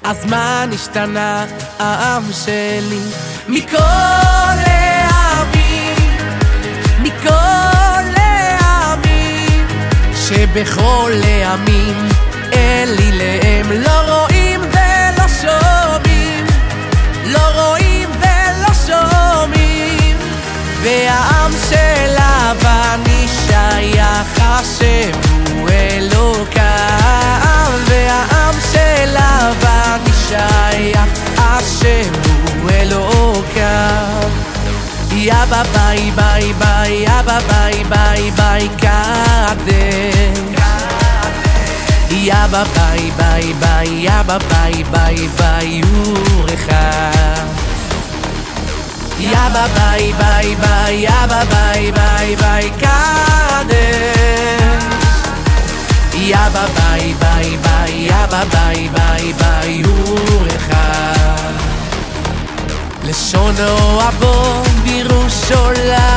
הזמן השתנה, העם שלי מכל העמים, מכל העמים, שבכל העמים אליהם לא רואים ולא שומעים, לא רואים ולא שומעים. והעם של לבן שייך השם הוא אלוקיו, והעם של לבן שייך השם הוא אלוקיו. יא ביי ביי ביי, יא ביי ביי ביי קדש, יא ביי ביי ביי, יא ביי ביי ביי יורחם, יא ביי ביי ביי, יא ביי ביי ביי קדש, יא ביי ביי ביי, יא ביי ביי ביי יורחם. לשונו אבו בירושלים